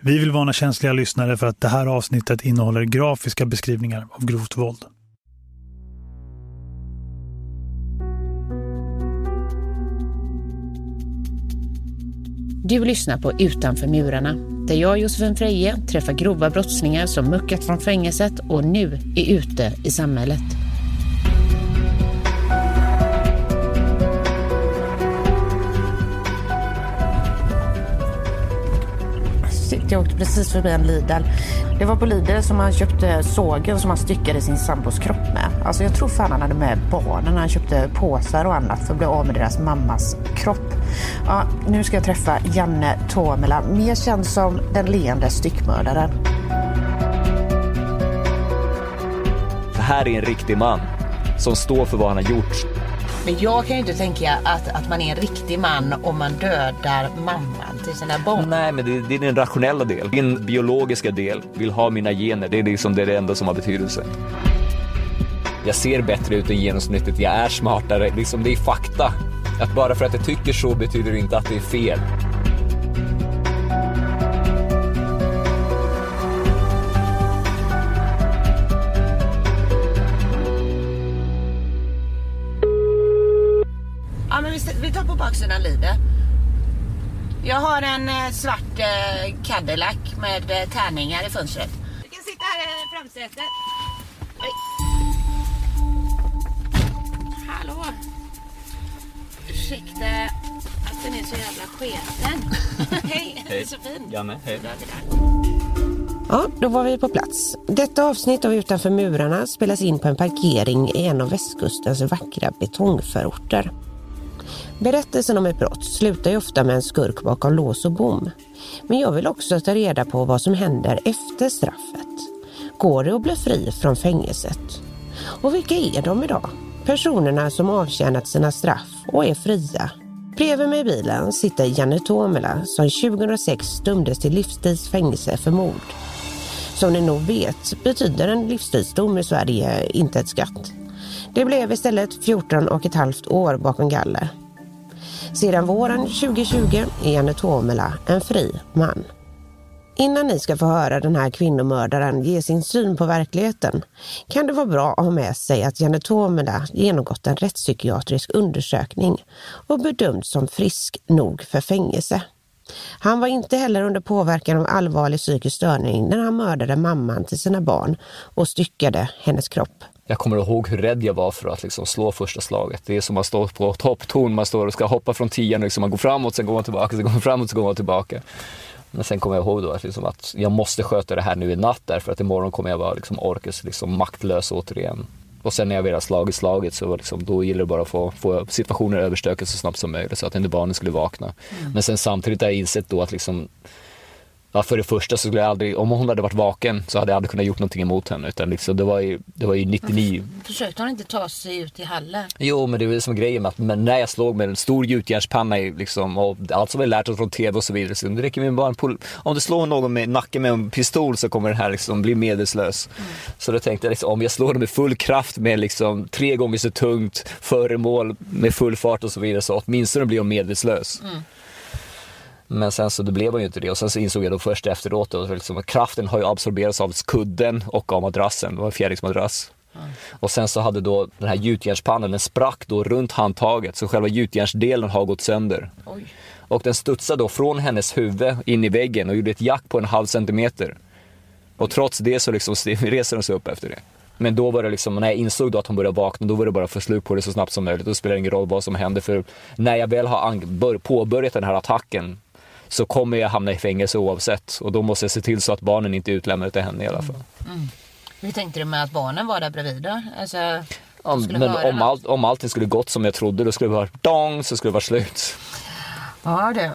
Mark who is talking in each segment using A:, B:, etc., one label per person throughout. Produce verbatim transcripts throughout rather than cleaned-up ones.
A: Vi vill varna känsliga lyssnare för att det här avsnittet innehåller grafiska beskrivningar av grovt våld.
B: Du lyssnar på Utanför murarna, där jag, Josefin Freje, träffar grova brottslingar som muckat från fängelset och nu är ute i samhället.
C: Jag åkte precis förbi en Lidl. Det var på Lidl som han köpte sågen som han styckade sin sambos kropp med. Alltså jag tror fan han hade med barnen när han köpte påsar och annat för att bli av med deras mammas kropp. Ja, nu ska jag träffa Janne Tuomela, mer känd som den leende styckmördaren.
D: Det här är en riktig man som står för vad han har gjort.
B: Men jag kan ju inte tänka att, att man är en riktig man om man dödar mamman till sina barn.
D: Nej, men det, det är den rationella del. Din biologiska del vill ha mina gener. Det är liksom det, det enda som har betydelse. Jag ser bättre ut än genomsnittet. Jag är smartare. Liksom, det är fakta. Att bara för att jag tycker så betyder det inte att det är fel.
B: Ja, men vi, vi tar på baksidan Lidl. Jag har en eh, svart eh, Cadillac med eh, tärningar i fönstret. Du kan sitta här i framsätet. Oj. Hallå. Ursäkta att den är så jävla sketen. Hej, det är så fin.
D: Janne, hej.
C: Ja, då var vi på plats. Detta avsnitt av Utanför murarna spelas in på en parkering i en av västkustens vackra betongförorter. Berättelsen om ett brott slutar ju ofta med en skurk bakom lås och bom. Men jag vill också ta reda på vad som händer efter straffet. Går det att bli fri från fängelset? Och vilka är de idag? Personerna som avtjänat sina straff och är fria. Bredvid mig i bilen sitter Janne Tuomela som tjugohundrasex dömdes till livstidsfängelse för mord. Som ni nog vet betyder en livstidsdom i Sverige inte ett skatt. Det blev istället fjorton och ett halvt år bakom galler. Sedan våren tjugohundratjugo är Janne Tuomela en fri man. Innan ni ska få höra den här kvinnomördaren ge sin syn på verkligheten kan det vara bra att ha med sig att Janne Tuomela genomgått en rättspsykiatrisk undersökning och bedömts som frisk nog för fängelse. Han var inte heller under påverkan av allvarlig psykisk störning när han mördade mamman till sina barn och styckade hennes kropp.
D: Jag kommer ihåg hur rädd jag var för att liksom slå första slaget. Det är som att stå på toppton, man står och ska hoppa från tian, liksom man går framåt, sen går man tillbaka, sen går man framåt, sen går man tillbaka. Men sen kommer jag ihåg då att, liksom att jag måste sköta det här nu i natt därför att imorgon kommer jag vara liksom orkes, liksom maktlös återigen. Och sen när jag väl har slagit slaget så liksom, då gillar det bara att få, få situationer överstökat så snabbt som möjligt så att inte barnen skulle vakna. Mm. Men sen samtidigt har jag insett då att liksom, ja, för det första så skulle jag aldrig, om hon hade varit vaken så hade jag aldrig kunnat gjort någonting emot henne. Utan liksom, det var ju, det var ju nittionio.
B: Försökte hon inte ta sig ut i hallen?
D: Jo, men det är väl som grejen med att men när jag slog med en stor gjutjärnspanna liksom, och allt som vi lärt oss från tv och så vidare, så det räcker med bara en pol- om du slår någon med nacken med en pistol så kommer den här liksom bli medelslös. Mm. Så då tänkte jag liksom, om jag slår den med full kraft med liksom tre gånger så tungt föremål med full fart och så vidare, så åtminstone blir hon medelslös. Mm. Men sen så det blev man ju inte det. Och sen så insåg jag då först efteråt då, liksom, att kraften har ju absorberats av kudden och av madrassen. Det var en fjäriksmadrass. Mm. Och sen så hade då den här gjutjärnspannan, den sprack då runt handtaget. Så själva gjutjärnsdelen har gått sönder. Oj. Och den studsade då från hennes huvud in i väggen och gjorde ett jack på en halv centimeter. Och trots det så liksom reser de sig upp efter det. Men då var det liksom, när jag insåg då att hon började vakna, då var det bara att få slut på det så snabbt som möjligt. Då spelar det ingen roll vad som hände, för när jag väl har påbörjat den här attacken så kommer jag hamna i fängelse oavsett. Och då måste jag se till så att barnen inte utlämnar till henne i alla fall.
B: Mm. Mm. Hur tänkte du med att barnen var där bredvid då? Alltså,
D: ja, men om, allt, om allting skulle gått som jag trodde, då skulle det vara dong, så skulle det vara slut.
B: Ja, det.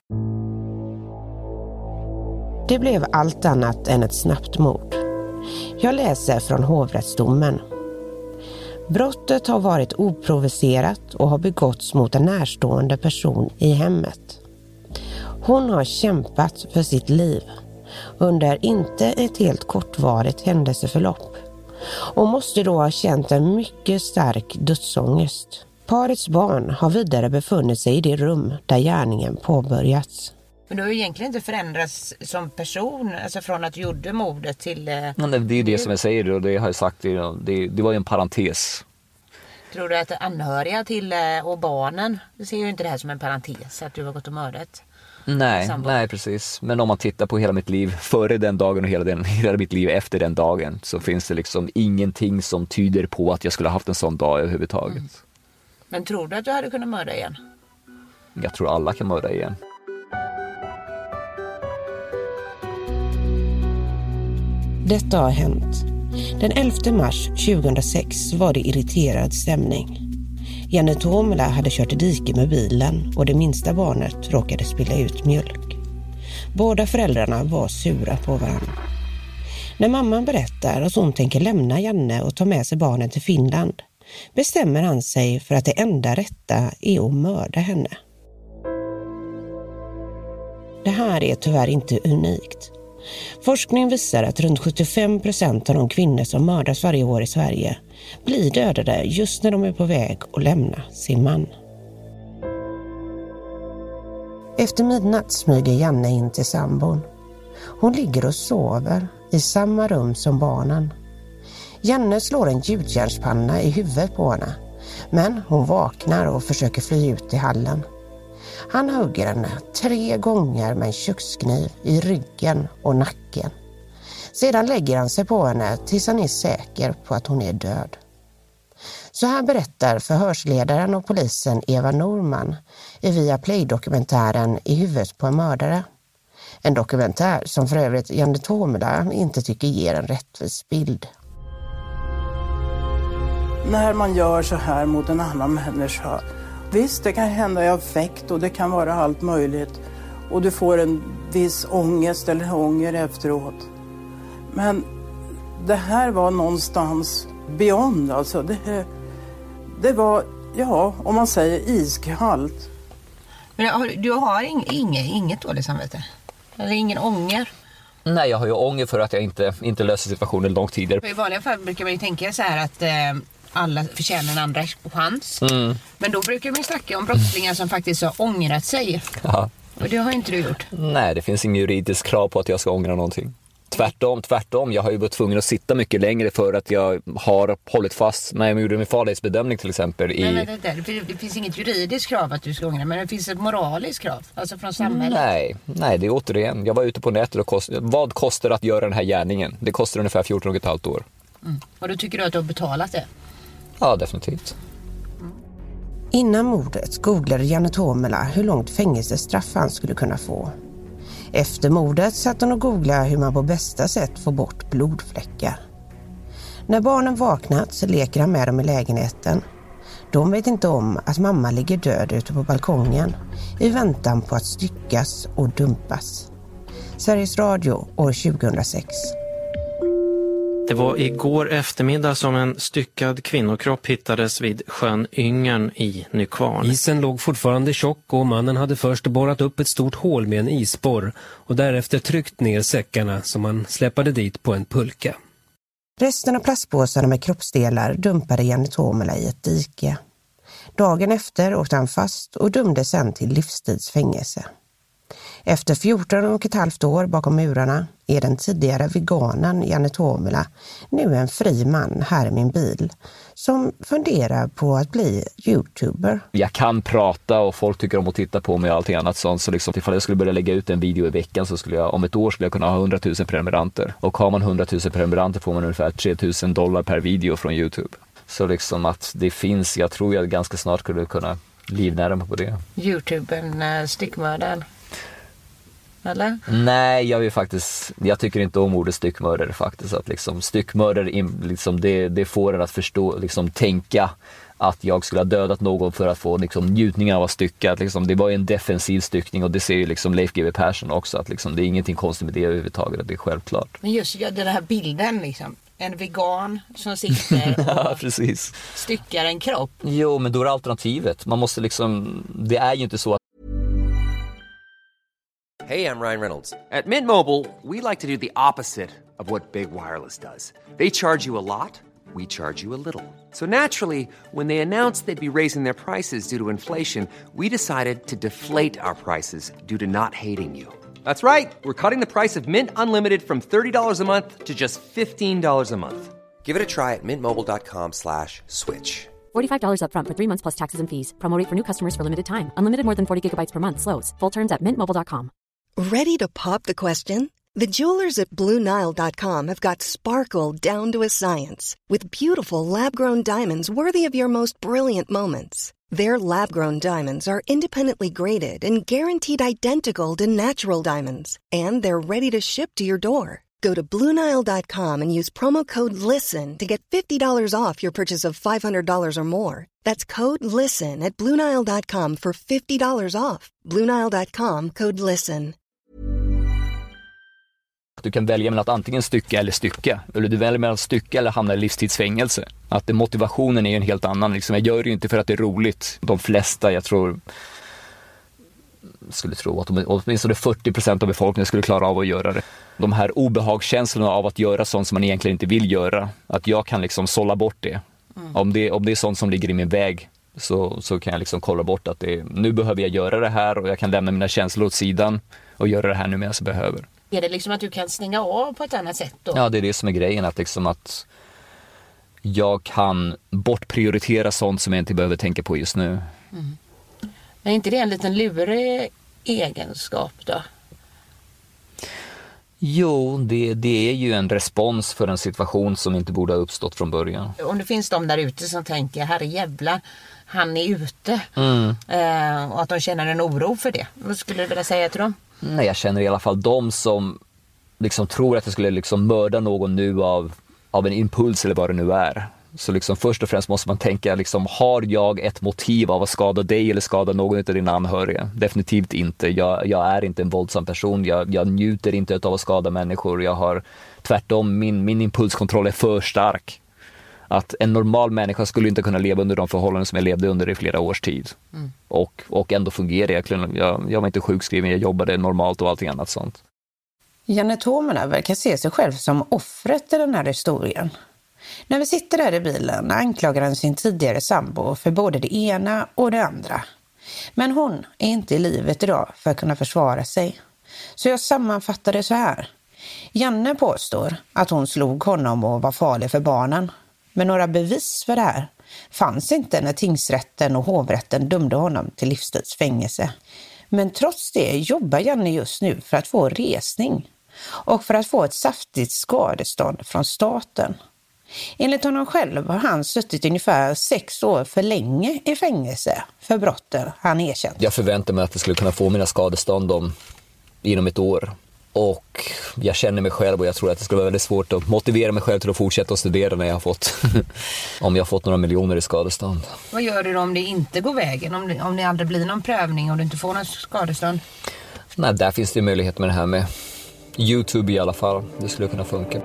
C: Det blev allt annat än ett snabbt mord. Jag läser från hovrättsdomen. Brottet har varit oprovocerat och har begåtts mot en närstående person i hemmet. Hon har kämpat för sitt liv under inte ett helt kortvarigt händelseförlopp och måste då ha känt en mycket stark dödsångest. Parets barn har vidare befunnit sig i det rum där gärningen påbörjats.
B: Men du har ju egentligen inte förändrats som person, alltså från att du gjorde mordet till... Eh,
D: ja, det är ju det som jag säger och det har jag sagt, det, det, det var ju en parentes.
B: Tror du att anhöriga till eh, och barnen, du ser ju inte det här som en parentes, att du har gått och mördat?
D: Nej, nej precis. Men om man tittar på hela mitt liv före den dagen och hela, den, hela mitt liv efter den dagen så finns det liksom ingenting som tyder på att jag skulle ha haft en sån dag överhuvudtaget. Mm.
B: Men tror du att du hade kunnat mörda igen?
D: Jag tror alla kan mörda igen.
C: Detta har hänt. Den elfte mars tjugohundrasex var det irriterad stämning. Janne Tomela hade kört i diket med bilen och det minsta barnet råkade spilla ut mjölk. Båda föräldrarna var sura på varandra. När mamman berättar att hon tänker lämna Janne och ta med sig barnen till Finland bestämmer han sig för att det enda rätta är att mörda henne. Det här är tyvärr inte unikt. Forskning visar att runt sjuttiofem procent av de kvinnor som mördas varje år i Sverige blir dödade just när de är på väg att lämna sin man. Efter midnatt smyger Janne in till sambon. Hon ligger och sover i samma rum som barnen. Janne slår en gjutjärnspanna i huvudet på henne, men hon vaknar och försöker fly ut i hallen. Han hugger henne tre gånger med en kökskniv i ryggen och nacken. Sedan lägger han sig på henne tills han är säker på att hon är död. Så här berättar förhörsledaren och polisen Eva Norman i Viaplay-dokumentären I huvudet på en mördare. En dokumentär som för övrigt Janne Tomela inte tycker ger en rättvis bild.
E: När man gör så här mot en annan människa, visst det kan hända i affekt och det kan vara allt möjligt. Och du får en viss ångest eller ånger efteråt. Men det här var någonstans beyond, alltså det, det var, ja, om man säger iskallt.
B: Men du har inget, inget dåligt samvete? Eller ingen ånger?
D: Nej, jag har ju ånger för att jag inte, inte löser situationen långt tidigare.
B: I vanliga fall brukar man ju tänka så här att eh, alla förtjänar en andra chans. Mm. Men då brukar man ju snacka om brottslingar som faktiskt har ångrat sig.
D: Ja.
B: Och det har inte du gjort.
D: Nej, det finns ingen juridisk krav på att jag ska ångra någonting. Tvärtom, tvärtom. Jag har ju varit tvungen att sitta mycket längre för att jag har hållit fast när jag gjorde min farlighetsbedömning till exempel. I...
B: Nej, men det, det, det finns inget juridiskt krav att du ska ångra, men det finns ett moraliskt krav, alltså från samhället.
D: Nej, nej det är återigen. Jag var ute på nätet och kost... vad kostar att göra den här gärningen? Det kostar ungefär fjorton och ett halvt år.
B: Mm. Och då tycker du att du har betalat det?
D: Ja, definitivt.
C: Mm. Innan mordet googlade Janne Tomela hur långt fängelsestraff han skulle kunna få. Efter mordet satt hon och googlade hur man på bästa sätt får bort blodfläckar. När barnen vaknat så leker han med dem i lägenheten. De vet inte om att mamma ligger död ute på balkongen i väntan på att styckas och dumpas. Sveriges Radio år tjugohundrasex.
F: Det var igår eftermiddag som en styckad kvinnokropp hittades vid sjön Yngern i Nykvarn.
G: Isen låg fortfarande tjock och mannen hade först borrat upp ett stort hål med en isborr och därefter tryckt ner säckarna som han släppade dit på en pulka.
C: Resten av plastpåsarna med kroppsdelar dumpade Janne Tomela i ett dike. Dagen efter åkte han fast och dömdes sen till livstidsfängelse. Efter fjorton och ett halvt år bakom murarna är den tidigare veganen Janne Tomela nu en fri man här i min bil som funderar på att bli YouTuber.
D: Jag kan prata och folk tycker om att titta på mig och allting annat sånt. Så liksom, ifall jag skulle börja lägga ut en video i veckan så skulle jag om ett år skulle jag kunna ha hundratusen prenumeranter. Och har man hundratusen prenumeranter får man ungefär tre tusen dollar per video från YouTube. Så liksom att det finns, jag tror jag ganska snart skulle kunna livnära mig på det.
B: YouTubern, äh, stickmördaren. Eller?
D: Nej, jag vill faktiskt, jag tycker inte om ordet styckmördare faktiskt. Att liksom styckmördare, liksom, det, det får en att förstå, liksom tänka att jag skulle ha dödat någon för att få liksom, njutningen av att stycka. Liksom, det var en defensiv styckning och det ser ju liksom Leif G W Persson också. Att liksom, det är ingenting konstigt med det överhuvudtaget, det är självklart.
B: Men just ja, den här bilden liksom. En vegan som sitter och
D: ja, precis.
B: styckar en kropp.
D: Jo, men då är alternativet. Man måste liksom, det är ju inte så att
H: Hey, I'm Ryan Reynolds. At Mint Mobile, we like to do the opposite of what Big Wireless does. They charge you a lot, we charge you a little. So naturally, when they announced they'd be raising their prices due to inflation, we decided to deflate our prices due to not hating you. That's right. We're cutting the price of Mint Unlimited from thirty dollars a month to just fifteen dollars a month.
I: Give it a try at mintmobile.com slash switch.
J: forty-five dollars up front for three months plus taxes and fees. Promo rate for new customers for limited time. Unlimited more than forty gigabytes per month. Slows full terms at mint mobile dot com.
K: Ready to pop the question? The jewelers at Blue Nile dot com have got sparkle down to a science with beautiful lab-grown diamonds worthy of your most brilliant moments. Their lab-grown diamonds are independently graded and guaranteed identical to natural diamonds, and they're ready to ship to your door. Go to Blue Nile dot com and use promo code LISTEN to get fifty dollars off your purchase of five hundred dollars or more. That's code LISTEN at Blue Nile dot com for fifty dollars off. Blue Nile dot com, code LISTEN.
D: Du kan välja mellan att antingen stycka eller stycka. Eller du väljer mellan att stycka eller hamna i livstidsfängelse. Att det, motivationen är en helt annan. Liksom, jag gör det ju inte för att det är roligt. De flesta, jag tror... skulle tro att åtminstone fyrtio procent av befolkningen skulle klara av att göra det. De här obehagskänslorna av att göra sånt som man egentligen inte vill göra. Att jag kan liksom sålla bort det. Mm. Om det. Om det är sånt som ligger i min väg så, så kan jag liksom kolla bort att det, nu behöver jag göra det här och jag kan lämna mina känslor åt sidan och göra det här nu medan jag behöver.
B: Är det liksom att du kan stänga av på ett annat sätt då?
D: Ja, det är det som är grejen. Att, liksom att jag kan bortprioritera sånt som jag inte behöver tänka på just nu.
B: Mm. Men är inte det en liten lurig egenskap då?
D: Jo, det, det är ju en respons för en situation som inte borde ha uppstått från början.
B: Om det finns de där ute som tänker, herre jävla, han är ute.
D: Mm.
B: Eh, och att de känner en oro för det. Vad skulle du vilja säga till dem?
D: Nej, jag känner i alla fall de som liksom tror att jag skulle liksom mörda någon nu av, av en impuls eller vad det nu är. Så liksom först och främst måste man tänka, liksom, har jag ett motiv av att skada dig eller skada någon av dina anhöriga? Definitivt inte. Jag, jag är inte en våldsam person. Jag, jag njuter inte av att skada människor. Jag har tvärtom, min, min impulskontroll är för stark. Att en normal människa skulle inte kunna leva under de förhållanden som jag levde under i flera års tid. Mm. Och, och ändå fungerar jag. jag. Jag var inte sjukskriven, jag jobbade normalt och allting annat sånt.
C: Janne Tomela verkar se sig själv som offret i den här historien. När vi sitter där i bilen anklagar han sin tidigare sambo för både det ena och det andra. Men hon är inte i livet idag för att kunna försvara sig. Så jag sammanfattar det så här. Janne påstår att hon slog honom och var farlig för barnen. Men några bevis för det här fanns inte när tingsrätten och hovrätten dömde honom till livstidsfängelse. Men trots det jobbar Janne just nu för att få resning och för att få ett saftigt skadestånd från staten. Enligt honom själv har han suttit ungefär sex år för länge i fängelse för brotten han erkänt.
D: Jag förväntar mig att jag skulle kunna få mina skadestånd om, inom ett år. Och jag känner mig själv och jag tror att det skulle vara väldigt svårt att motivera mig själv till att fortsätta att studera när jag har fått, om jag har fått några miljoner i skadestånd.
B: Vad gör du då om det inte går vägen? Om det, om det aldrig blir någon prövning och du inte får någon skadestånd?
D: Nej, där finns det möjlighet med det här med YouTube i alla fall. Det skulle kunna funka.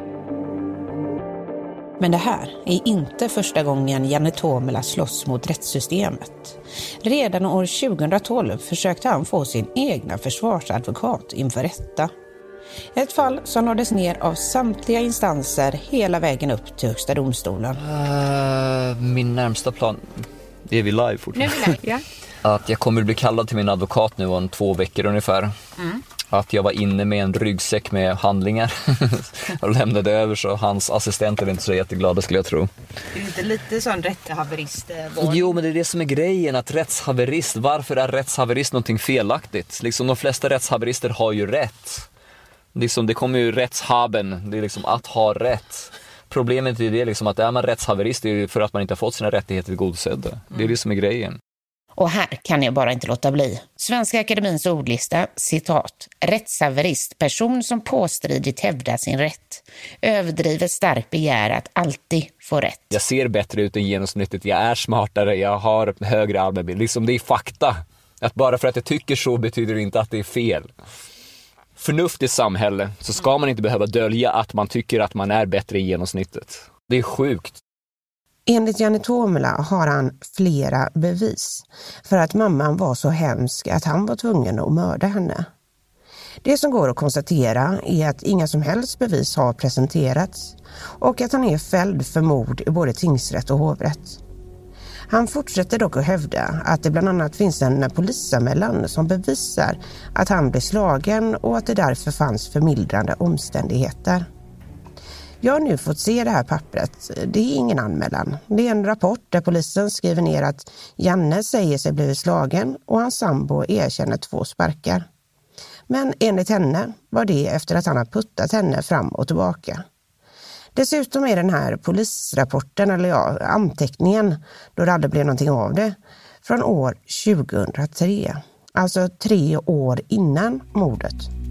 C: Men det här är inte första gången Janne Tomela slåss mot rättssystemet. Redan år tjugohundratolv försökte han få sin egna försvarsadvokat inför rätta. Ett fall som lades ner av samtliga instanser hela vägen upp till Högsta domstolen.
D: Uh, min närmsta plan, är vi live fortfarande?
B: Nu är vi live,
D: ja. Att jag kommer att bli kallad till min advokat nu om två veckor ungefär. Mm. Att jag var inne med en ryggsäck med handlingar och lämnade över, så hans assistenter är inte så jätteglada skulle jag tro.
B: Det är inte lite sån rättshaverist?
D: Jo, men det är det som är grejen, att rättshaverist, varför är rättshaverist någonting felaktigt? Liksom de flesta rättshaverister har ju rätt. Liksom, det kommer ju rättshaben, det är liksom att ha rätt. Problemet är det liksom att är man rättshaverist är det för att man inte har fått sina rättigheter tillgodosedda. Mm. Det är det som är grejen.
C: Och här kan jag bara inte låta bli. Svenska Akademins ordlista, citat. Rättshaverist, person som påstridigt hävdar sin rätt. Överdrivet starkt begär att alltid få rätt.
D: Jag ser bättre ut än genomsnittet, jag är smartare, jag har högre allmänbild. Liksom det är fakta. Att bara för att jag tycker så betyder det inte att det är fel. Förnuftigt samhälle så ska man inte behöva dölja att man tycker att man är bättre än genomsnittet. Det är sjukt.
C: Enligt Janne Tomela har han flera bevis för att mamman var så hemsk att han var tvungen att mörda henne. Det som går att konstatera är att inga som helst bevis har presenterats och att han är fälld för mord i både tingsrätt och hovrätt. Han fortsätter dock att hävda att det bland annat finns en polisanmälan som bevisar att han blev slagen och att det därför fanns förmildrande omständigheter. Jag har nu fått se det här pappret. Det är ingen anmälan. Det är en rapport där polisen skriver ner att Janne säger sig blivit slagen och hans sambo erkänner två sparkar. Men enligt henne var det efter att han har puttat henne fram och tillbaka. Dessutom är den här polisrapporten, eller ja, anteckningen, då det aldrig blev någonting av det, från år tjugohundratre. Alltså tre år innan mordet.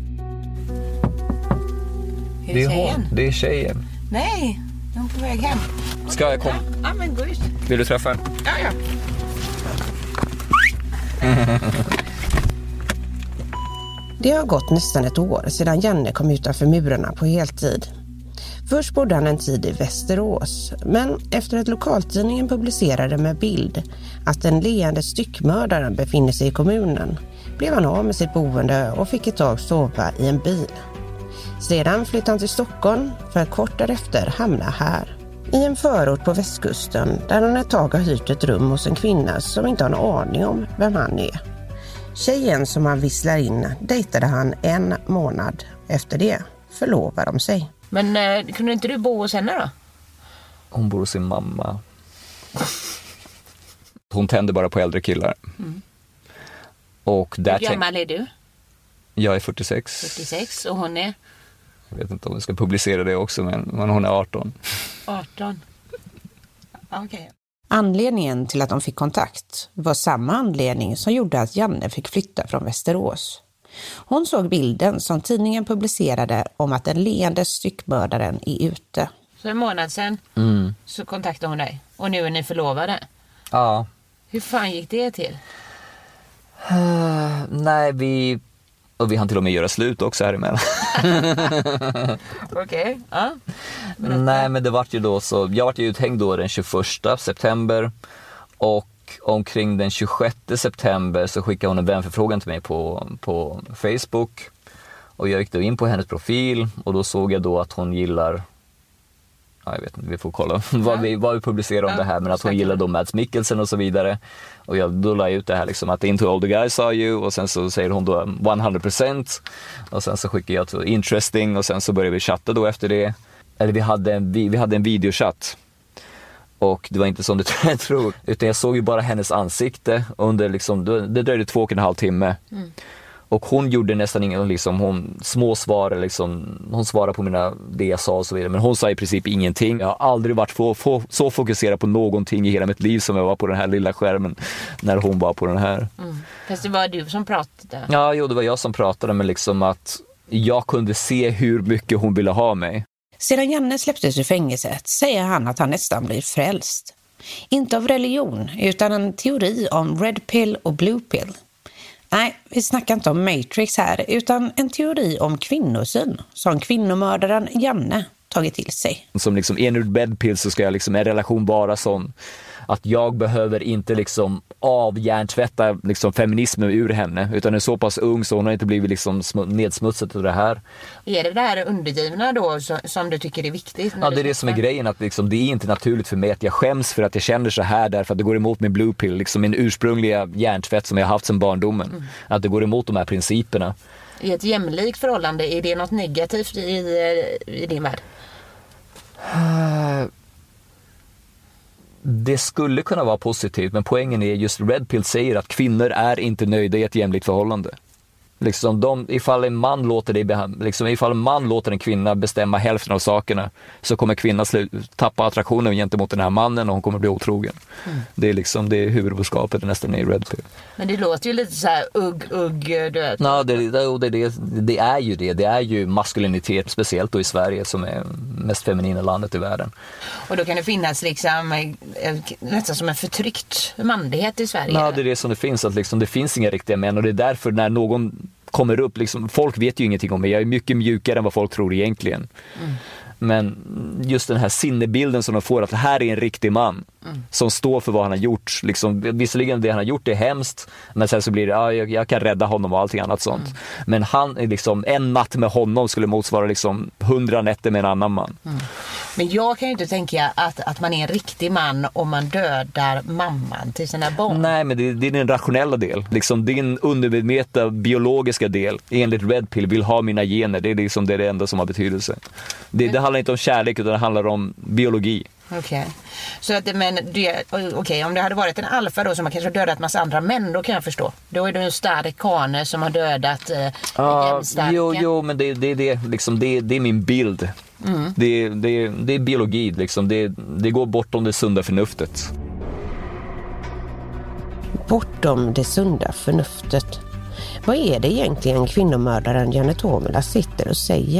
B: Är det tjejen?
D: Det är tjejen.
B: Nej, hon är på väg hem.
D: Ska jag komma?
B: Ja, men gå ut.
D: Vill du träffa henne?
B: Ja, ja.
C: Det har gått nästan ett år sedan Janne kom utanför murarna på heltid. Först bodde han en tid i Västerås, men efter att lokaltidningen publicerade med bild att den leende styckmördaren befinner sig i kommunen blev han av med sitt boende och fick ett tag sova i en bil. Sedan flyttade han till Stockholm för att kort därefter hamna här. I en förort på västkusten där han ett tag har hyrt ett rum hos en kvinna som inte har en aning om vem han är. Tjejen som han visslar in dejtade han en månad. Efter det förlovade de sig.
B: Men eh, kunde inte du bo hos henne då?
D: Hon bor hos sin mamma. Hon tänder bara på äldre killar. Mm. Och där
B: Hur gammal är du?
D: Jag är fyrtiosex.
B: fyrtiosex och hon är?
D: Jag vet inte om vi ska publicera det också, men, men hon är arton.
B: arton. Okej. Okay.
C: Anledningen till att de fick kontakt var samma anledning som gjorde att Janne fick flytta från Västerås. Hon såg bilden som tidningen publicerade om att den leende styckmördaren är ute.
B: Så en månad sedan
D: mm.
B: så kontaktade hon dig och nu är ni förlovade?
D: Ja.
B: Hur fan gick det till?
D: Uh, nej, vi... Och vi hann till och med göra slut också här emellan.
B: Okej, okay. ja.
D: Nej, men det var ju då så... Jag var ju uthängd då den tjugoförsta september. Och omkring den tjugosjätte september så skickade hon en vänförfrågan till mig på, på Facebook. Och jag gick då in på hennes profil. Och då såg jag då att hon gillar... Ja, jag vet inte, vi får kolla ja. vad, vi, vad vi publicerar om ja, det här. Men att hon säkert. gillar då Mads Mikkelsen och så vidare. Och jag då la ut det här liksom att into all the guys saw you. Och sen så säger hon då hundra procent. Och sen så skickar jag till interesting. Och sen så började vi chatta då efter det. Eller vi hade en, vi, vi hade en videochatt. Och det var inte som du tror. Utan jag såg ju bara hennes ansikte. Under liksom, det dröjde två och en halv timme. Mm. Och hon gjorde nästan ingen, liksom, hon småsvarade, liksom, hon svarade på mina, det jag sa och så vidare. Men hon sa i princip ingenting. Jag har aldrig varit få, få, så fokuserad på någonting i hela mitt liv som jag var på den här lilla skärmen när hon var på den här.
B: Mm. Fast det var du som pratade?
D: Ja, jo, det var jag som pratade, men liksom att jag kunde se hur mycket hon ville ha mig.
C: Sedan Janne släpptes ur fängelset säger han att han nästan blir frälst. Inte av religion, utan en teori om red pill och blue pill. Nej, vi snackar inte om Matrix här, utan en teori om kvinnosyn som kvinnomördaren Janne tagit till sig.
D: Som liksom en ur bedpill så ska jag liksom en relation vara sån att jag behöver inte liksom avhjärntvätta liksom feminismen ur henne, utan är så pass ung så hon har inte blivit liksom nedsmutsat av det här.
B: Är det det här undergivna då så, som du tycker är viktigt?
D: Ja, det är det som är grejen, att liksom, det är inte naturligt för mig att jag skäms för att jag känner så här därför att det går emot min blue pill, liksom min ursprungliga hjärntvätt som jag har haft sedan barndomen. Mm. Att det går emot de här principerna.
B: I ett jämlikt förhållande, är det något negativt i, i din värld?
D: Uh... Det skulle kunna vara positivt, men poängen är just Red Pill säger att kvinnor är inte nöjda i ett jämlikt förhållande. Liksom de, ifall en man låter dig, liksom ifall en man låter en kvinna bestämma hälften av sakerna, så kommer kvinnan slut, tappa attraktionen gentemot den här mannen och hon kommer bli otrogen. Mm. Det är liksom det är huvudbudskapet nästan i Red Pill.
B: Men det låter ju lite så här ugg ugg du vet.
D: Ja, det, det, det, det är ju det. Det är ju maskulinitet, speciellt då i Sverige som är mest feminina landet i världen.
B: Och då kan det finnas liksom nästan som en förtryckt manlighet i Sverige.
D: Ja, det är det som det finns, att liksom, det finns inga riktiga män, och det är därför när någon kommer upp, liksom, folk vet ju ingenting om mig. Jag är mycket mjukare än vad folk tror egentligen. Mm. Men just den här sinnebilden som de får, att det här är en riktig man mm. som står för vad han har gjort. Liksom, visserligen det han har gjort är hemskt, men sen så blir det, ja, jag, jag kan rädda honom och allting annat sånt. Mm. Men han är liksom, en natt med honom skulle motsvara liksom hundra nätter med en annan man.
B: Mm. Men jag kan ju inte tänka att, att man är en riktig man om man dödar mamman till sina barn.
D: Nej, men det, det är den rationella del. Liksom din undermedvetna biologiska del, enligt Red Pill, vill ha mina gener. Det är liksom det, är det enda som har betydelse. Det, det handlar inte om kärlek, utan det handlar om biologi.
B: Okej. Okay. Så att, men det, okay, om det hade varit en alfa då som har kanske dödat massa andra män, då kan jag förstå. Då är det en stark kane som har dödat eh,
D: ah, jämnstarka. Jo, jo, men det, det, det, liksom, det, det är min bild. Mm. Det, det, det är biologi. Liksom. Det, det går bortom det sunda förnuftet.
C: Bortom det sunda förnuftet. Vad är det egentligen kvinnomördaren Janne Tomela sitter och säger?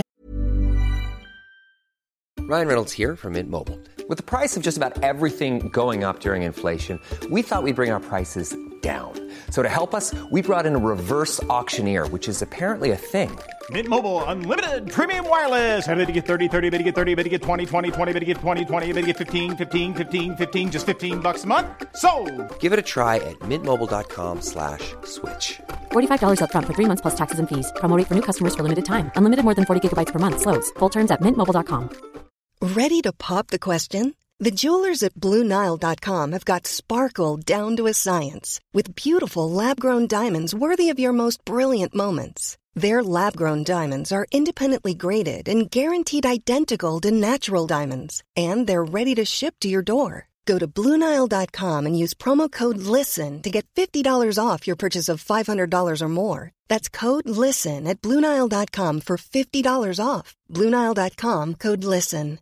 I: Ryan Reynolds here from Mint Mobile. With the price of just about everything going up during inflation, we thought we'd bring our prices down. So to help us, we brought in a reverse auctioneer, which is apparently a thing.
L: Mint Mobile Unlimited Premium Wireless. How to get thirty, thirty, how to get thirty, how to get twenty, twenty, twenty, how to get twenty, twenty, how to get fifteen, fifteen, fifteen, fifteen, just fifteen bucks a month? Sold!
I: Give it a try at mintmobile.com slash switch.
J: forty-five dollars up front for three months plus taxes and fees. Promo rate for new customers for limited time. Unlimited more than forty gigabytes per month. Slows full terms at mint mobile dot com.
K: Ready to pop the question? The jewelers at Blue Nile dot com have got sparkle down to a science with beautiful lab-grown diamonds worthy of your most brilliant moments. Their lab-grown diamonds are independently graded and guaranteed identical to natural diamonds, and they're ready to ship to your door. Go to Blue Nile dot com and use promo code LISTEN to get fifty dollars off your purchase of five hundred dollars or more. That's code LISTEN at Blue Nile dot com for fifty dollars off. Blue Nile dot com, code LISTEN.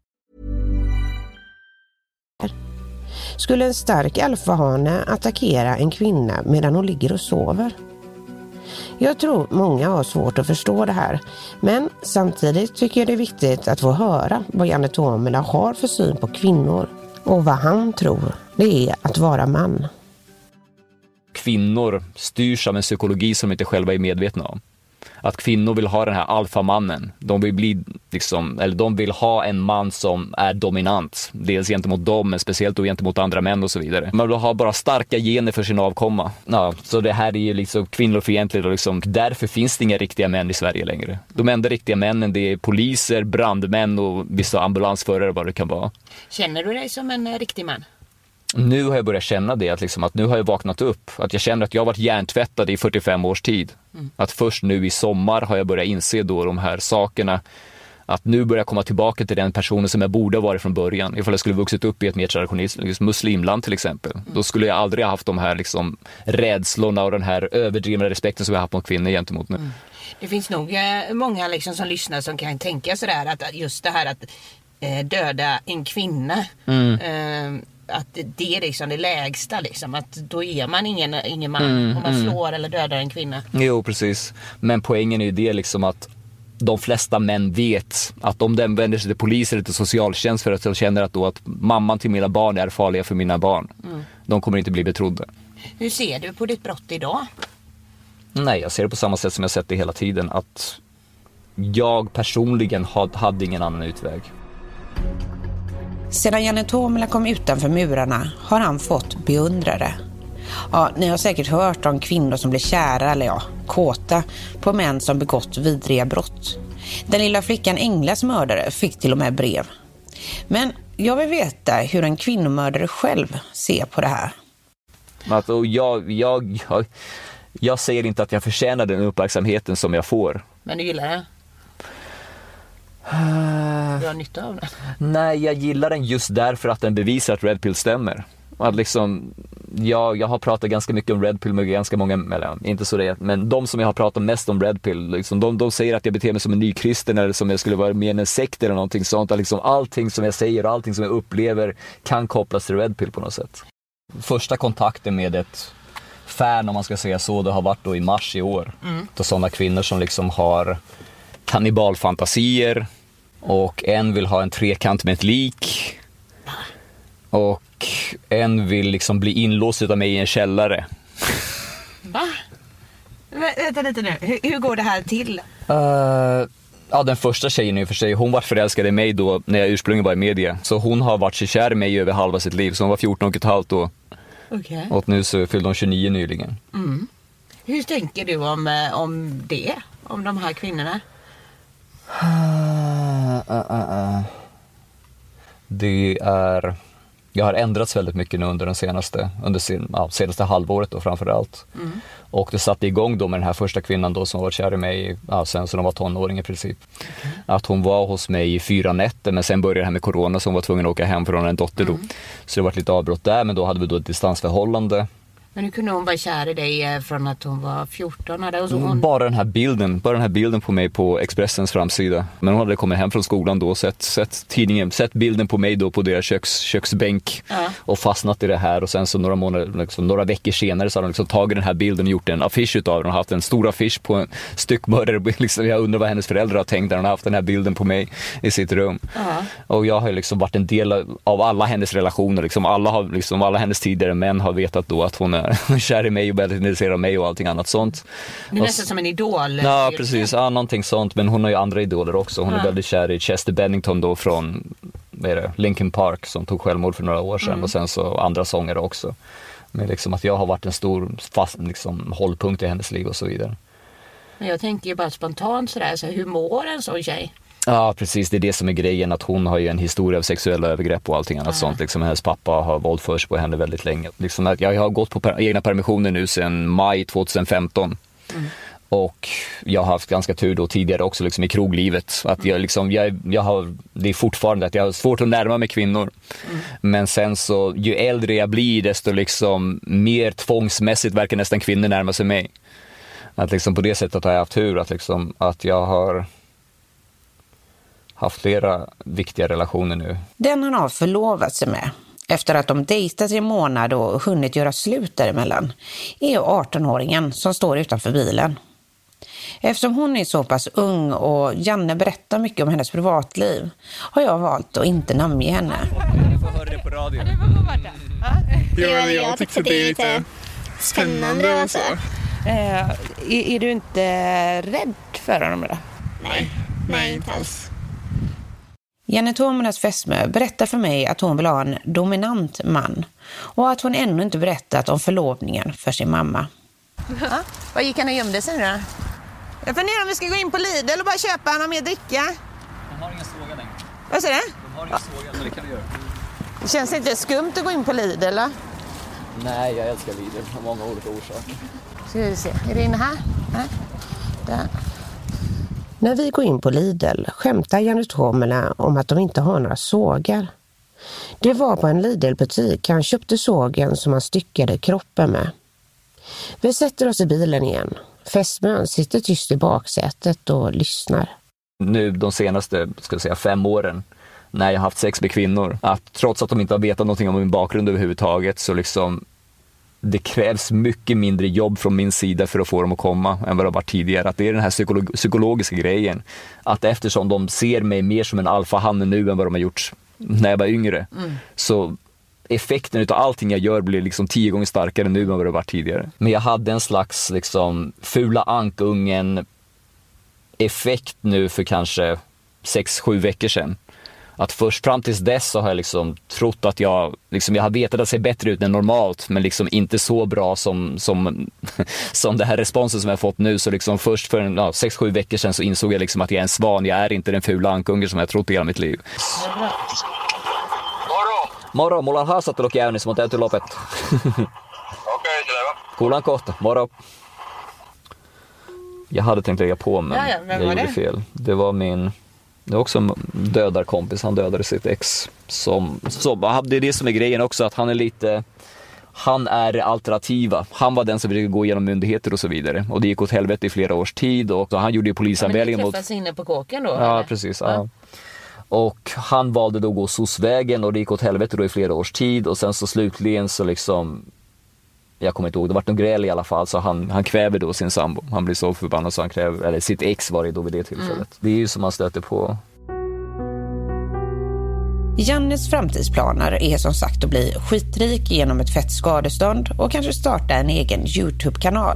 C: Skulle en stark alfahane attackera en kvinna medan hon ligger och sover? Jag tror många har svårt att förstå det här, men samtidigt tycker jag det är viktigt att få höra vad Janne Tomela har för syn på kvinnor och vad han tror det är att vara man.
D: Kvinnor styrs av en psykologi som inte själva är medvetna om. Att kvinnor vill ha den här alfamannen. De vill bli liksom, eller de vill ha en man som är dominant. Dels gentemot dem, men speciellt då gentemot andra män och så vidare. Man vill ha bara starka gener för sin avkomma. Ja, så det här är ju liksom kvinnofientligt och liksom, därför finns det inga riktiga män i Sverige längre. De enda riktiga männen, det är poliser, brandmän och vissa ambulansförare, vad det kan vara.
B: Känner du dig som en riktig man?
D: Nu har jag börjat känna det, att, liksom, att nu har jag vaknat upp. Att jag känner att jag har varit hjärntvättad i fyrtiofem års tid. Mm. Att först nu i sommar har jag börjat inse då de här sakerna. Att nu börjar jag komma tillbaka till den personen som jag borde ha varit från början. Ifall jag skulle vuxit upp i ett mer traditionellt muslimland till exempel. Mm. Då skulle jag aldrig ha haft de här liksom, rädslorna och den här överdrivna respekten som jag har haft mot kvinnor gentemot nu. Mm.
B: Det finns nog eh, många liksom, som lyssnar som kan tänka sådär att just det här att eh, döda en kvinna... Mm. Eh, att det är liksom det lägsta liksom, att då är man ingen, ingen man mm, om man mm. slår eller dödar en kvinna.
D: Jo, precis. Men poängen är ju det liksom att de flesta män vet att om den vänder sig till polis eller till socialtjänst för att de känner att, då att mamman till mina barn är farliga för mina barn. Mm. De kommer inte bli betrodda.
B: Hur ser du på ditt brott idag?
D: Nej, jag ser det på samma sätt som jag sett det hela tiden. Att jag personligen hade ingen annan utväg.
C: Sedan Janne Tomela kom utanför murarna har han fått beundrare. Ja, ni har säkert hört om kvinnor som blir kära eller ja, kåta på män som begått vidriga brott. Den lilla flickan Englas mördare fick till och med brev. Men jag vill veta hur en kvinnomördare själv ser på det här.
D: Alltså, jag, jag, jag, jag säger inte att jag förtjänar den uppmärksamheten som jag får.
B: Men du gillar det? Du har nytta av det?
D: Nej, jag gillar den just därför att den bevisar att Red Pill stämmer. Att liksom, jag, jag har pratat ganska mycket om Red Pill med ganska många, eller inte så det, men de som jag har pratat mest om Red Pill, liksom, de, de säger att jag beter mig som en ny kristen eller som jag skulle vara med i en sekt eller någonting sånt. Att liksom, allting som jag säger och allting som jag upplever kan kopplas till Red Pill på något sätt. Första kontakten med ett fan, om man ska säga så, det har varit då i mars i år. Mm. Då sådana kvinnor som liksom har kannibalfantasier och en vill ha en trekant med ett lik och en vill liksom bli inlåst av mig i en källare.
B: Va? Vänta lite nu, hur, hur går det här till?
D: Uh, Ja, den första tjejen i och för sig, hon var förälskad i mig då när jag ursprungligen var i media. Så hon har varit så kär i mig över halva sitt liv. Så hon var fjorton och ett halvt då.
B: Okay.
D: Och nu så fyllde hon tjugonio nyligen.
B: Mm. Hur tänker du om, om det? Om de här kvinnorna?
D: Uh, uh, uh. Det är... Jag har ändrats väldigt mycket nu under den senaste, under sen, ja, senaste halvåret då framförallt. Mm. Och det satte igång då med den här första kvinnan då som var kär i mig, ja, sen så de var tonåring i princip. Mm. Att hon var hos mig i fyra nätter, men sen började det här med corona så hon var tvungen att åka hem från en dotter då. Mm. Så det var lite avbrott där, men då hade vi då ett distansförhållande.
B: Men hur kunde hon vara kär i dig från att hon var fjorton? Och så hon...
D: Bara den här bilden, bara den här bilden på mig på Expressens framsida. Men hon hade kommit hem från skolan då och sett, sett tidningen, sett bilden på mig då på deras köks, köksbänk ja. Och fastnat i det här. Och sen så några månader, liksom, några veckor senare så har de liksom tagit den här bilden och gjort en affisch utav den. Och haft en stor affisch på en styckmördare. Liksom, jag undrar vad hennes föräldrar har tänkt när de har haft den här bilden på mig i sitt rum. Ja. Och jag har liksom varit en del av alla hennes relationer. Liksom, alla, har, liksom, alla hennes tidigare män har vetat då att hon är kär i mig och väldigt intresserad av mig och allting annat sånt.
B: Det är nästan som en idol.
D: Ja, precis. Ja, någonting sånt. Men hon har ju andra idoler också. Hon ja. Är väldigt kär i Chester Bennington då från vad är det, Linkin Park som tog självmord för några år sedan. Mm. Och sen så andra sångare också. Men liksom att jag har varit en stor fast, liksom, hållpunkt i hennes liv och så vidare.
B: Men jag tänker ju bara spontant sådär, så hur mår en sån tjej?
D: Ja, precis. Det är det som är grejen. Att hon har ju en historia av sexuella övergrepp och allting annat ja. Sånt. Liksom, hennes pappa har våldförts på henne väldigt länge. Liksom, att jag har gått på per- egna permissioner nu sedan maj tjugohundrafemton. Mm. Och jag har haft ganska tur då tidigare också liksom, i kroglivet. Att jag, liksom, jag, jag har, det är fortfarande att jag har svårt att närma mig kvinnor. Mm. Men sen så, ju äldre jag blir desto liksom, mer tvångsmässigt verkar nästan kvinnor närma sig mig. Att liksom, på det sättet har jag haft tur. Att, liksom, att jag har... haft flera viktiga relationer nu.
C: Den han har förlovat sig med, efter att de dejtat i en månad och hunnit göra slut däremellan, är arton-åringen som står utanför bilen. Eftersom hon är så pass ung och Janne berättar mycket om hennes privatliv har jag valt att inte namnge henne.
D: Jag får höra det på radio.
M: Ja, det var bara det. Ja, jag tycker det är lite spännande och så.
C: Äh, är, är du inte rädd för honom då?
M: Nej, nej inte alls.
C: Janne Tomenas fästmö berättar för mig att hon vill ha en dominant man och att hon ännu inte berättat om förlovningen för sin mamma.
B: Ja, vad gick han och gömde sig då? Jag funderar om vi ska gå in på Lidl och bara köpa han mer dricka.
D: De har ingen såga längre.
B: Vad säger du?
D: De har ingen såga, men det kan vi göra.
B: Det känns inte skumt att gå in på Lidl, eller?
D: Nej, jag älskar Lidl av många olika orsaker.
B: Ska vi se, är det inne här? här? Där.
C: När vi går in på Lidl skämtar Janne Tomela om att de inte har några sågar. Det var på en Lidl-butik han köpte sågen som han styckade kroppen med. Vi sätter oss i bilen igen. Fästmön sitter tyst i baksätet och lyssnar.
D: Nu de senaste ska jag säga, fem åren när jag har haft sex med kvinnor, att trots att de inte har vetat någonting om min bakgrund överhuvudtaget så liksom det krävs mycket mindre jobb från min sida för att få dem att komma än vad det har varit tidigare. Att det är den här psykolog- psykologiska grejen. Att eftersom de ser mig mer som en alfahanne nu än vad de har gjort när jag var yngre. Mm. Så effekten utav allting jag gör blir liksom tio gånger starkare nu än vad det har varit tidigare. Men jag hade en slags liksom fula ankungen effekt nu för kanske sex, sju veckor sedan. Att först fram tills dess så har jag liksom trott att jag, liksom jag har vetat att se bättre ut än normalt men liksom inte så bra som, som, som det här responsen som jag har fått nu. Så liksom först för en, ja, sex, sju veckor sedan så insåg jag liksom att jag är en svan, jag är inte den fula ankunge som jag trott i hela mitt liv.
N: Moro!
D: Moro, mulla on haastattelu käynnissä, mun täytyy lopettaa.
N: Okei, okay, selvä.
D: Kuullaan kohta, moro! Jag hade tänkt lägga på men,
B: ja, ja, men
D: jag gjorde
B: det?
D: fel. Det var min... Det är också en dödarkompis, han dödade sitt ex som, som, det är det som är grejen också, att han är lite, han är alternativa, han var den som ville gå igenom myndigheter och så vidare och det gick åt helvete i flera års tid och han gjorde ju polisanmälningen
B: mot... Men ni träffades inne på kåken då?
D: Ja,
B: eller?
D: precis, ja. Ja. Och han valde då att gå sossvägen och det gick åt helvete då i flera års tid och sen så slutligen så liksom, jag kommer inte ihåg, det var någon gräl i alla fall så han, han kväver då sin sambo. Han blir så förbannad så han kräver, eller sitt ex var det då vid det tillfället. Mm. Det är ju som man stöter på.
C: Jannes framtidsplaner är som sagt att bli skitrik genom ett fett skadestånd och kanske starta en egen YouTube-kanal.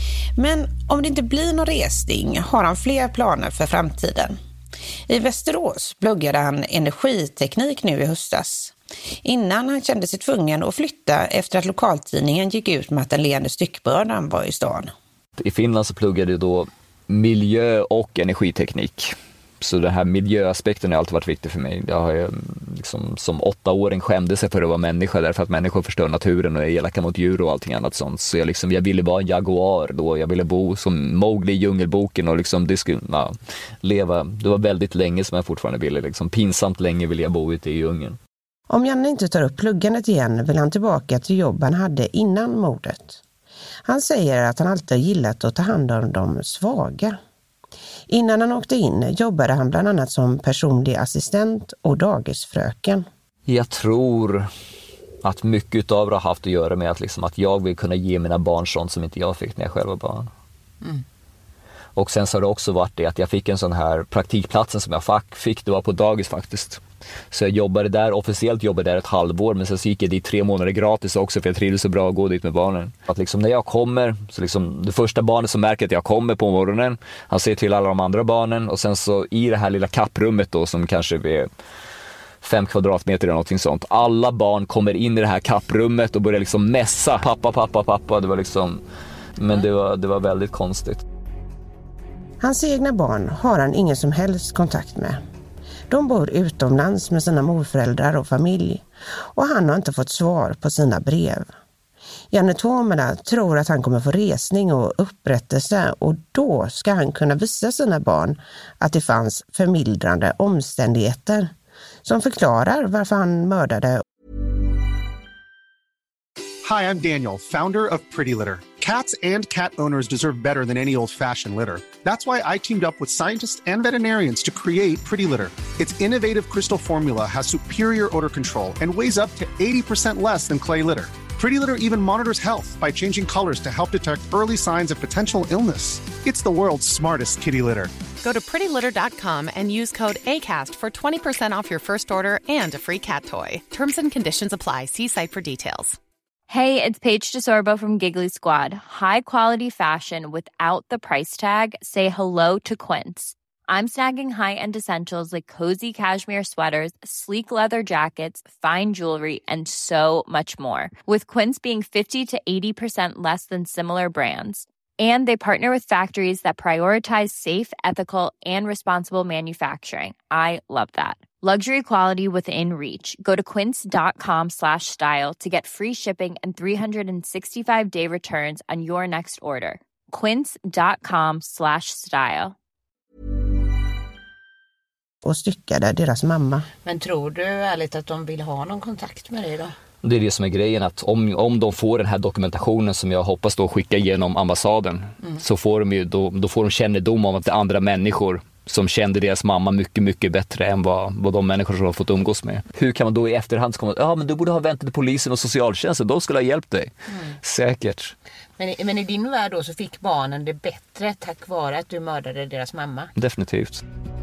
C: Men om det inte blir någon resning har han fler planer för framtiden. I Västerås pluggade han energiteknik nu i höstas. Innan han kände sig tvungen att flytta efter att lokaltidningen gick ut med att den leende styckbördan var i stan.
D: I Finland så pluggade jag då miljö- och energiteknik. Så den här miljöaspekten har alltid varit viktig för mig. Jag har liksom, som åttaåring skämde sig för att vara människa därför att människor förstör naturen och är elaka mot djur och allting annat sånt. Så jag, liksom, jag ville vara en jaguar då. Jag ville bo som Mowgli i djungelboken och liksom disku, na, leva. Det var väldigt länge som jag fortfarande ville. Liksom, pinsamt länge ville jag bo ute i djungeln.
C: Om Janne inte tar upp pluggandet igen vill han tillbaka till jobb han hade innan mordet. Han säger att han alltid gillat att ta hand om de svaga. Innan han åkte in jobbade han bland annat som personlig assistent och dagisfröken.
D: Jag tror att mycket av det har haft att göra med att, liksom, att jag vill kunna ge mina barn sånt som inte jag fick när jag själv var barn. Mm. Och sen så har det också varit det att jag fick en sån här praktikplatsen som jag fick, det var på dagis faktiskt. Så jag jobbade där, officiellt jobbade där ett halvår, men sen så gick jag dit tre månader gratis också för jag trivdes så bra att gå dit med barnen. Att liksom när jag kommer, så liksom det första barnet som märker att jag kommer på morgonen, han ser till alla de andra barnen och sen så i det här lilla kapprummet då som kanske är fem kvadratmeter eller någonting sånt. Alla barn kommer in i det här kapprummet och börjar liksom mässa. Pappa, pappa, pappa. Det var liksom, men det var, det var väldigt konstigt.
C: Hans egna barn har han ingen som helst kontakt med. De bor utomlands med sina morföräldrar och familj och han har inte fått svar på sina brev. Janne Tuomela tror att han kommer få resning och upprättelse och då ska han kunna visa sina barn att det fanns förmildrande omständigheter som förklarar varför han mördade.
O: Hi, I'm Daniel, founder of Pretty Litter. Cats and cat owners deserve better than any old-fashioned litter. That's why I teamed up with scientists and veterinarians to create Pretty Litter. Its innovative crystal formula has superior odor control and weighs up to eighty percent less than clay litter. Pretty Litter even monitors health by changing colors to help detect early signs of potential illness. It's the world's smartest kitty litter.
P: Go to pretty litter dot com and use code ACAST for twenty percent off your first order and a free cat toy. Terms and conditions apply. See site for details.
Q: Hey, it's Paige DeSorbo from Giggly Squad. High quality fashion without the price tag. Say hello to Quince. I'm snagging high-end essentials like cozy cashmere sweaters, sleek leather jackets, fine jewelry, and so much more. With Quince being fifty to eighty percent less than similar brands. And they partner with factories that prioritize safe, ethical, and responsible manufacturing. I love that. Luxury quality within reach. Go to quince dot com slash style to get free shipping and three sixty-five day returns on your next order. quince dot com slash style.
C: Och styckade deras mamma.
B: Men tror du ärligt att de vill ha någon kontakt med dig då?
D: Det är det som är grejen, att om, om de får den här dokumentationen som jag hoppas då skicka genom ambassaden, mm. så får de ju då, då får de kännedom om att det är andra människor som kände deras mamma mycket, mycket bättre än vad, vad de människor som har fått umgås med. Hur kan man då i efterhand komma, ja men du borde ha väntat till polisen och socialtjänsten, de skulle ha hjälpt dig. Mm. Säkert.
B: Men, men i din värld då så fick barnen det bättre tack vare att du mördade deras mamma?
D: Definitivt.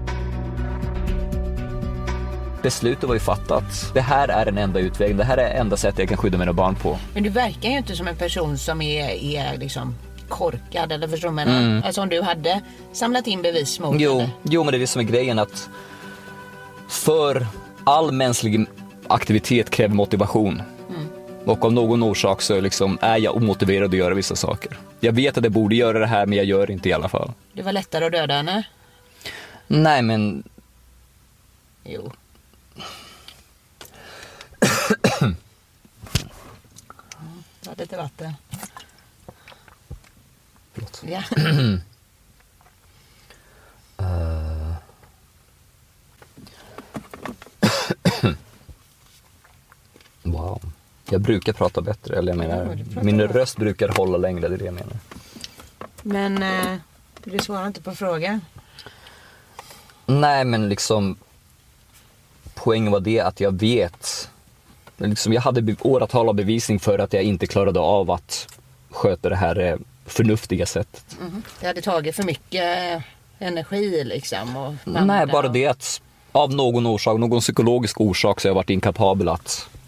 D: Beslutet var ju fattat. Det här är den enda utvägen. Det här är enda sättet jag kan skydda mina barn på.
B: Men du verkar ju inte som en person som är, är liksom korkad, eller förstår man? Mm. Alltså om du hade samlat in bevis mot
D: jo,
B: henne.
D: Jo, men det är det som är grejen, att för all mänsklig aktivitet kräver motivation. Mm. Och av någon orsak så liksom är jag omotiverad att göra vissa saker. Jag vet att jag borde göra det här, men jag gör det inte i alla fall.
B: Det var lättare att döda henne?
D: Nej, men...
B: Jo. Ta lite vatten.
D: Förlåt.
B: Ja.
D: uh. Wow. Jag brukar prata bättre, eller jag menar, ja, min röst brukar hålla längre, det är det jag menar.
B: Men uh, du svarar inte på frågan.
D: Nej, men liksom poängen var det att jag vet, liksom, jag hade åratal av bevisning för att jag inte klarade av att sköta det här förnuftiga sättet.
B: Mm. Det hade tagit för mycket energi liksom. Och
D: Nej, bara det att av någon orsak, någon psykologisk orsak så har jag varit inkapabel att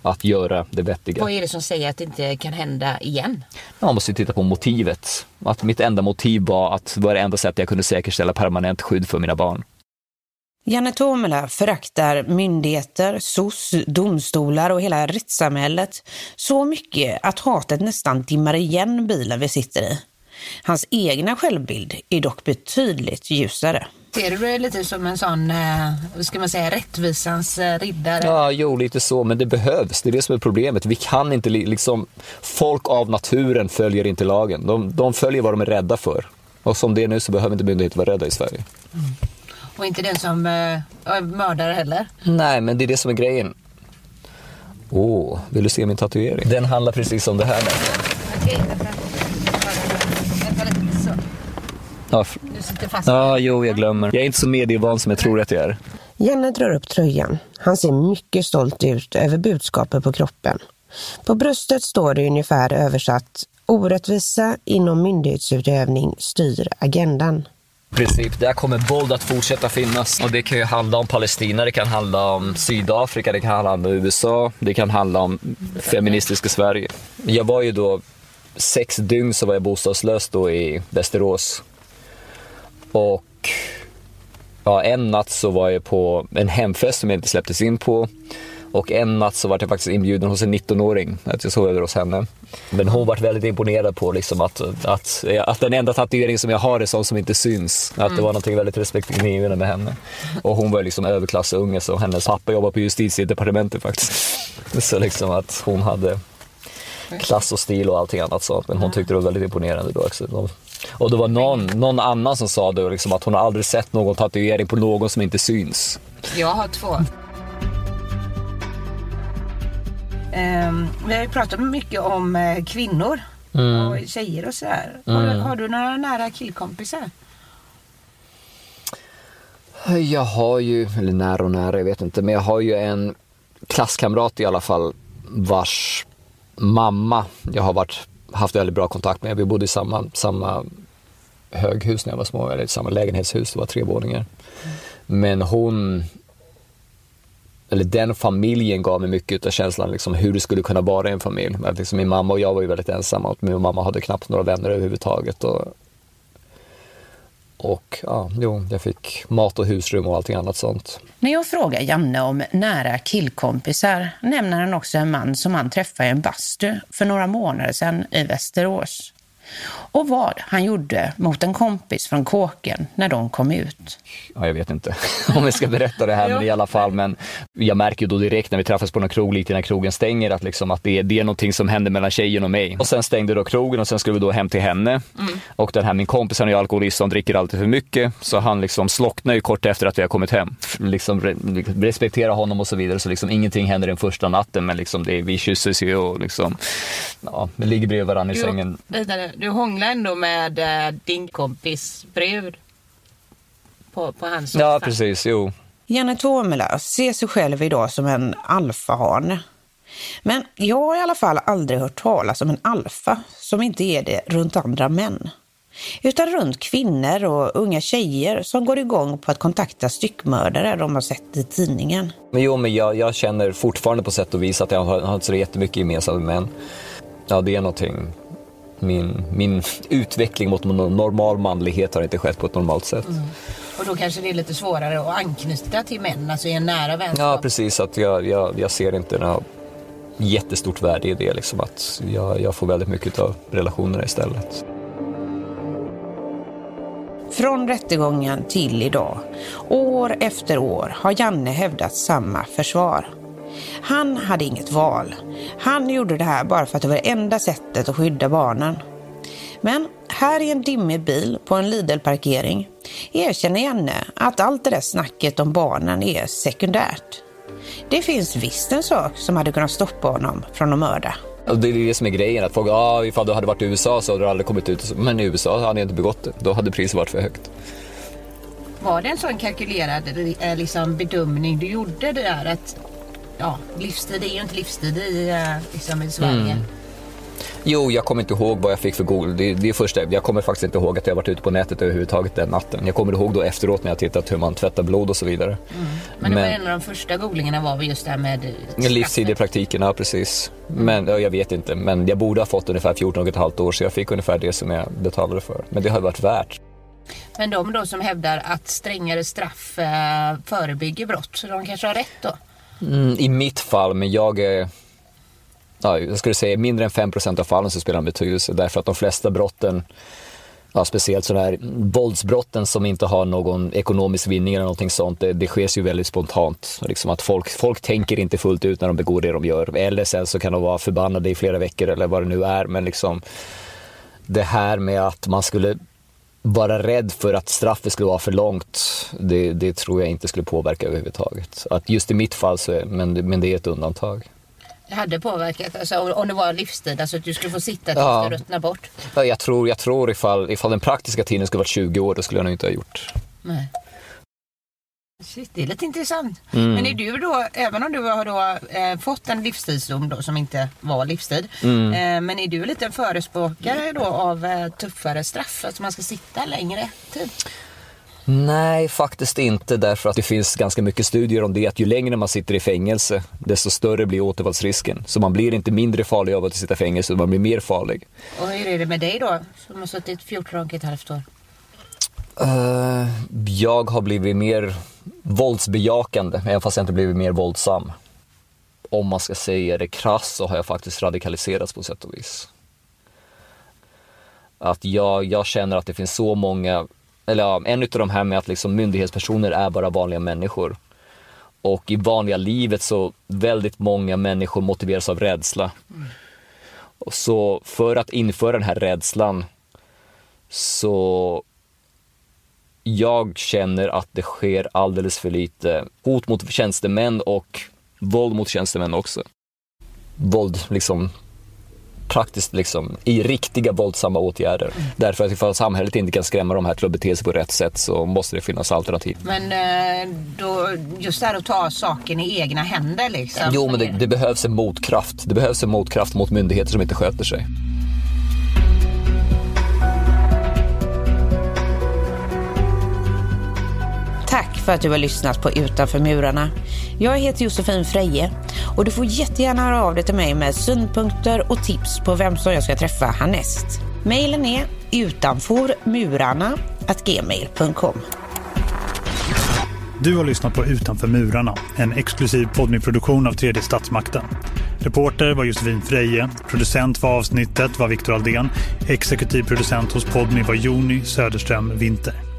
D: att göra det vettiga.
B: Vad är det som säger att det inte kan hända igen?
D: Man måste titta på motivet. Att mitt enda motiv var att det var det enda sättet jag kunde säkerställa permanent skydd för mina barn.
C: Janne Tomela föraktar myndigheter, S O S, domstolar och hela rättssamhället så mycket att hatet nästan dimmar igen bilen vi sitter i. Hans egna självbild är dock betydligt ljusare.
B: Ser du det lite som en sån, eh, ska man säga, rättvisans eh, riddare?
D: Ja, jo, lite så, men det behövs. Det är det som är problemet. Vi kan inte, liksom, folk av naturen följer inte lagen. De, de följer vad de är rädda för. Och som det är nu så behöver inte myndigheter vara rädda i Sverige.
B: Mm. Och inte den som eh, mördare heller?
D: Nej, men det är det som är grejen. Åh, oh, vill du se min tatuering? Den handlar precis om det här.
B: Okej, vänta. Vänta lite så.
D: Ja,
B: Du sitter fast.
D: Ja, jo, jag glömmer. Jag är inte så medievan som jag tror att jag är.
C: Janne drar upp tröjan. Han ser mycket stolt ut över budskapet på kroppen. På bröstet står det ungefär översatt: orättvisa inom myndighetsutövning styr agendan.
D: Princip, där kommer våld att fortsätta finnas. Och det kan ju handla om Palestina, det kan handla om Sydafrika, det kan handla om U S A, det kan handla om feministiska Sverige. Jag var ju då sex dygn så var jag bostadslös då i Västerås. Och ja, en natt så var jag på en hemfest som jag inte släpptes in på. Och en natt så var jag faktiskt inbjuden hos en nittonåring att jag sov över hos henne. Men hon var väldigt imponerad på liksom att, att, att den enda tatuering som jag har är sån som inte syns. Att mm. det var något väldigt respektingivande med henne. Och hon var liksom överklassunge, så hennes pappa jobbar på justitiedepartementet faktiskt. Så liksom att hon hade klass och stil och allting annat sånt. Men hon tyckte det var väldigt imponerande då också. Och det var någon, någon annan som sa då liksom att hon har aldrig sett någon tatuering på någon som inte syns.
B: Jag har två. Um, vi har ju pratat mycket om uh, kvinnor mm. och tjejer och sådär. Mm. Har, har du några nära killkompisar?
D: Jag har ju, eller nära och nära, jag vet inte. Men jag har ju en klasskamrat i alla fall vars mamma jag har varit, haft väldigt bra kontakt med. Vi bodde i samma, samma höghus när jag var små, eller samma lägenhetshus, det var tre våningar. Mm. Men hon... eller den familjen gav mig mycket av känslan liksom, hur det skulle kunna vara en familj. Att, liksom, min mamma och jag var ju väldigt ensamma och min mamma hade knappt några vänner överhuvudtaget. Och, och ja, jo, jag fick mat och husrum och allting annat sånt.
C: När jag frågar Janne om nära killkompisar nämner han också en man som han träffade i en bastu för några månader sedan i Västerås. Och vad han gjorde mot en kompis från kåken när de kom ut.
D: Ja, jag vet inte om jag ska berätta det här, men i alla fall. Men jag märker ju då direkt när vi träffas på någon krog lite när krogen stänger att, liksom, att det, är, det är någonting som händer mellan tjejen och mig. Och sen stängde då krogen och sen skulle vi då hem till henne. Mm. Och den här min kompis, han är alkoholist och dricker alltid för mycket. Så han liksom slocknar ju kort efter att vi har kommit hem. Liksom re- respektera honom och så vidare. Så liksom ingenting händer den första natten, men liksom det, vi kysses ju och liksom, ja, vi ligger bredvid varandra i jo, sängen.
B: Du hånglar ändå med äh, din kompis brud på, på hans soffa.
D: Ja, precis, jo.
C: Janne Tomela ser sig själv idag som en alfahane. Men jag har i alla fall aldrig hört talas om en alfa som inte är det runt andra män. Utan runt kvinnor och unga tjejer som går igång på att kontakta styckmördare de har sett i tidningen.
D: Men jo, men jag, jag känner fortfarande på sätt och vis att jag har, har inte så jättemycket gemensamt med män. Ja, det är någonting... Min, min utveckling mot normal manlighet har inte skett på ett normalt sätt. Mm.
B: Och då kanske det är lite svårare att anknyta till män, alltså i en nära vänskap.
D: Ja, precis. Att jag, jag, jag ser inte något jättestort värde i det. Liksom, att jag, jag får väldigt mycket av relationerna istället.
C: Från rättegången till idag, år efter år, har Janne hävdat samma försvar. Han hade inget val. Han gjorde det här bara för att det var det enda sättet att skydda barnen. Men här i en dimmig bil på en Lidl-parkering erkänner Janne att allt det där snacket om barnen är sekundärt. Det finns visst en sak som hade kunnat stoppa honom från att mörda.
D: Det är det som är grejen, att folk, ja, ifall du hade varit i U S A så hade du aldrig kommit ut. Men i U S A hade jag inte begått det. Då hade priset varit för högt.
B: Var det en sån kalkylerad liksom, bedömning du gjorde det där att ja, livstid är ju inte livstid i, liksom, i Sverige? Mm.
D: Jo, jag kommer inte ihåg vad jag fick för Google. Det, det är första. Jag kommer faktiskt inte ihåg att jag varit ute på nätet överhuvudtaget den natten. Jag kommer ihåg då efteråt när jag tittat hur man tvättar blod och så vidare.
B: Mm. Men, det Men var en av de första googlingarna var vi just där med
D: livstid i praktiken, ja precis. Men ja, jag vet inte. Men jag borde ha fått ungefär fjorton och ett halvt år, så jag fick ungefär det som jag betalade för. Men det har varit värt.
B: Men de då som hävdar att strängare straff eh, förebygger brott, så de kanske har rätt då?
D: Mm, I mitt fall, men jag är... Ja, jag skulle säga mindre än fem procent av fallen så spelar en betydelse. Därför att de flesta brotten, ja, speciellt sådana här våldsbrotten som inte har någon ekonomisk vinning eller någonting sånt, det, det sker ju väldigt spontant. Liksom att folk, folk tänker inte fullt ut när de begår det de gör. Eller sen så kan de vara förbannade i flera veckor eller vad det nu är. Men liksom det här med att man skulle vara rädd för att straffet skulle vara för långt, det, det tror jag inte skulle påverka överhuvudtaget. Att just i mitt fall så är, men, men det är ett undantag.
B: Det hade påverkat, alltså, om det var livstid, alltså att du skulle få sitta tills
D: ja.
B: du ruttnar bort.
D: Ja, jag tror, jag tror ifall, ifall den praktiska tiden skulle vara tjugo år, då skulle jag nog inte ha gjort.
B: Nej. Shit, det är lite intressant.
D: Mm.
B: Men är du då, även om du har då, eh, fått en livstidsdom då, som inte var livstid,
D: mm.
B: eh, men är du lite en förespråkare då av eh, tuffare straff, att man ska sitta längre tid?
D: Nej, faktiskt inte, därför att det finns ganska mycket studier om det, att ju längre man sitter i fängelse, desto större blir återfallsrisken. Så man blir inte mindre farlig av att sitta i fängelse, man blir mer farlig.
B: Och hur är det med dig då, som har suttit fjorton och ett halvt år?
D: Uh, jag har blivit mer våldsbejakande, även fast jag inte blivit mer våldsam. Om man ska säga det krass, så har jag faktiskt radikaliserats på sätt och vis. Att jag, jag känner att det finns så många... Eller ja, en utav de här med att liksom myndighetspersoner är bara vanliga människor. Och i vanliga livet så väldigt många människor motiveras av rädsla. Mm. Och så för att införa den här rädslan, så jag känner att det sker alldeles för lite hot mot tjänstemän och våld mot tjänstemän också. Våld liksom praktiskt liksom i riktiga våldsamma åtgärder. Mm. Därför att ifall samhället inte kan skrämma de här till att bete sig på rätt sätt, så måste det finnas alternativ.
B: Men då, just det här att ta saken i egna händer liksom.
D: Jo, men det, det behövs en motkraft. Det behövs en motkraft mot myndigheter som inte sköter sig.
C: Tack för att du har lyssnat på Utanför murarna. Jag heter Josefin Freje och du får jättegärna höra av dig till mig med synpunkter och tips på vem som jag ska träffa härnäst. Mailen är utanformurarna at gmail punkt com.
A: Du har lyssnat på Utanför murarna, en exklusiv poddproduktion av Tredje statsmakten. Reporter var Josefin Freje, producent för avsnittet var Viktor Aldén, exekutiv producent hos Podmi var Joni Söderström Winter.